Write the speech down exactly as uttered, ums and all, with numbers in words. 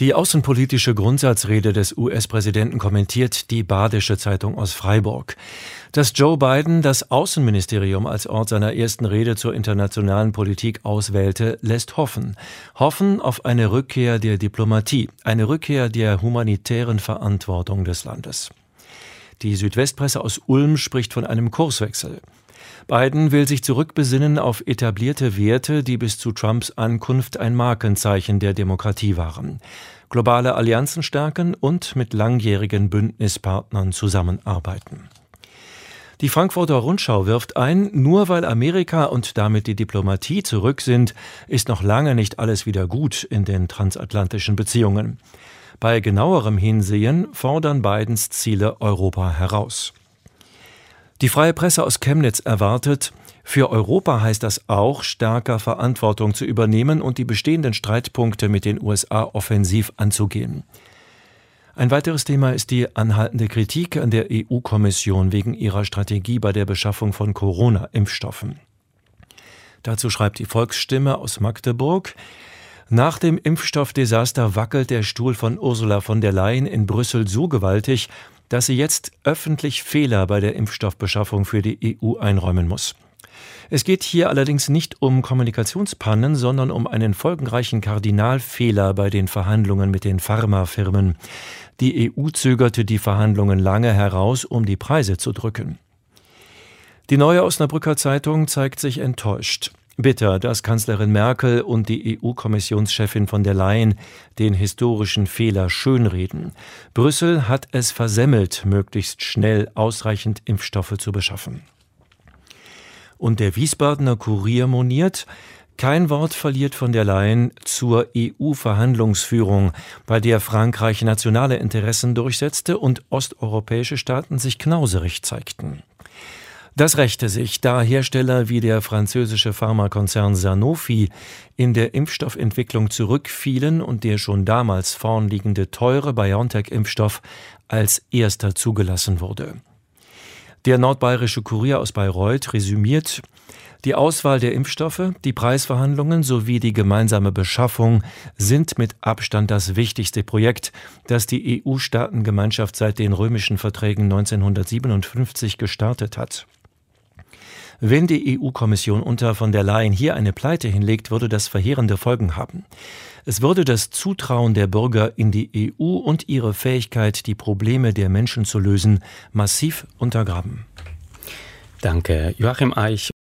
Die außenpolitische Grundsatzrede des U S-Präsidenten kommentiert die Badische Zeitung aus Freiburg. Dass Joe Biden das Außenministerium als Ort seiner ersten Rede zur internationalen Politik auswählte, lässt hoffen. Hoffen auf eine Rückkehr der Diplomatie, eine Rückkehr der humanitären Verantwortung des Landes. Die Südwestpresse aus Ulm spricht von einem Kurswechsel. Biden will sich zurückbesinnen auf etablierte Werte, die bis zu Trumps Ankunft ein Markenzeichen der Demokratie waren. Globale Allianzen stärken und mit langjährigen Bündnispartnern zusammenarbeiten. Die Frankfurter Rundschau wirft ein, nur weil Amerika und damit die Diplomatie zurück sind, ist noch lange nicht alles wieder gut in den transatlantischen Beziehungen. Bei genauerem Hinsehen fordern Bidens Ziele Europa heraus. Die Freie Presse aus Chemnitz erwartet, für Europa heißt das auch, stärker Verantwortung zu übernehmen und die bestehenden Streitpunkte mit den U S A offensiv anzugehen. Ein weiteres Thema ist die anhaltende Kritik an der E U-Kommission wegen ihrer Strategie bei der Beschaffung von Corona-Impfstoffen. Dazu schreibt die Volksstimme aus Magdeburg: Nach dem Impfstoffdesaster wackelt der Stuhl von Ursula von der Leyen in Brüssel so gewaltig, dass sie jetzt öffentlich Fehler bei der Impfstoffbeschaffung für die E U einräumen muss. Es geht hier allerdings nicht um Kommunikationspannen, sondern um einen folgenreichen Kardinalfehler bei den Verhandlungen mit den Pharmafirmen. Die E U zögerte die Verhandlungen lange heraus, um die Preise zu drücken. Die Neue Osnabrücker Zeitung zeigt sich enttäuscht. Bitter, dass Kanzlerin Merkel und die E U-Kommissionschefin von der Leyen den historischen Fehler schönreden. Brüssel hat es versemmelt, möglichst schnell ausreichend Impfstoffe zu beschaffen. Und der Wiesbadener Kurier moniert: Kein Wort verliert von der Leyen zur E U-Verhandlungsführung, bei der Frankreich nationale Interessen durchsetzte und osteuropäische Staaten sich knauserig zeigten. Das rächte sich, da Hersteller wie der französische Pharmakonzern Sanofi in der Impfstoffentwicklung zurückfielen und der schon damals vorliegende teure BioNTech-Impfstoff als erster zugelassen wurde. Der Nordbayerische Kurier aus Bayreuth resümiert: Die Auswahl der Impfstoffe, die Preisverhandlungen sowie die gemeinsame Beschaffung sind mit Abstand das wichtigste Projekt, das die E U-Staatengemeinschaft seit den römischen Verträgen neunzehnhundertsiebenundfünfzig gestartet hat. Wenn die E U-Kommission unter von der Leyen hier eine Pleite hinlegt, würde das verheerende Folgen haben. Es würde das Zutrauen der Bürger in die E U und ihre Fähigkeit, die Probleme der Menschen zu lösen, massiv untergraben. Danke, Joachim Eich.